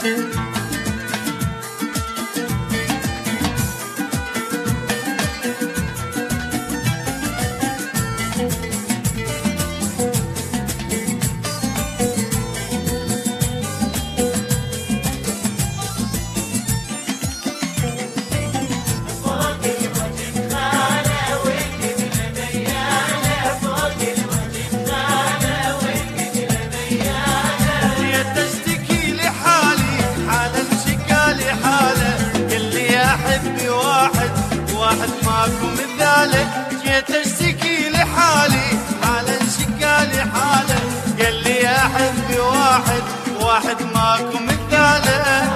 واحد ماكو مثاله، جيت اشتكي لحالي حالا شكالي حاله، قال لي يا حبي واحد ماكو مثاله.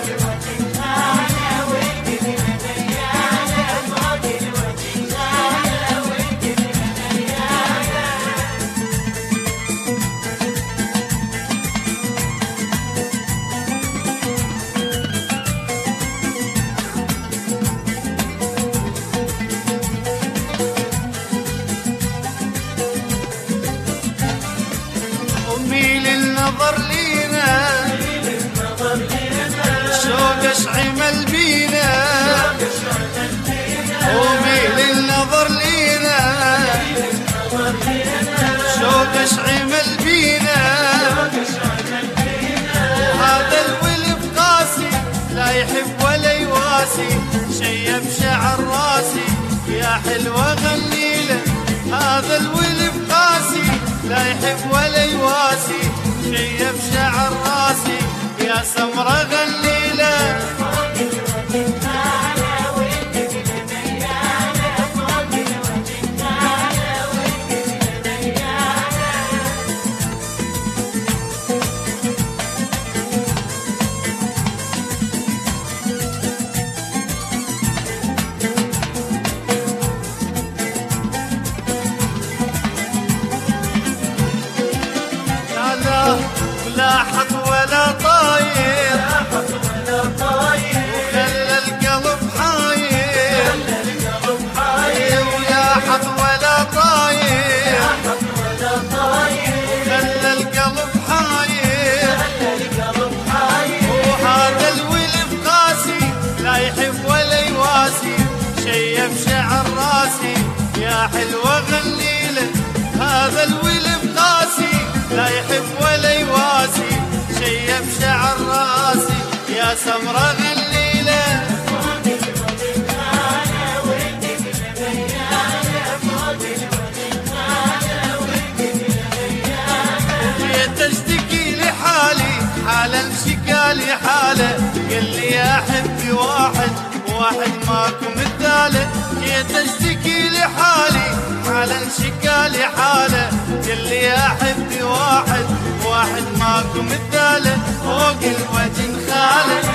وميل النظر لينا شوق اشعمل بينا، وميل النظر لينا شوق اشعمل بينا، هذا الولد قاسي لا يحب ولا يواسي، شيب شعر راسي يا حلوة غنيله، هذا الولد قاسي لا يحب ولا يواسي، شيب شعر راسي يا سمرة غليله. لا حط ولا طاير وخلى القلب حاير، ولا حط ولا طاير خلى القلب حاير، وهذا الولد قاسي لا يحب ولا يواسي، شيب شعر راسي يا حلوة غليله، هذا الولد قاسي لا يحب ولا يواسي، شيب شعر راسي يا سمرة غليله. جيت اشتكي لحالي حالا شكالي حاله، قال لي يا حبي واحد ماكو مثاله، جيت اشتكي لحالي حالا شكالي حاله، قال لي يا حبي واحد ماكو مثاله، فوق الوجه خاله.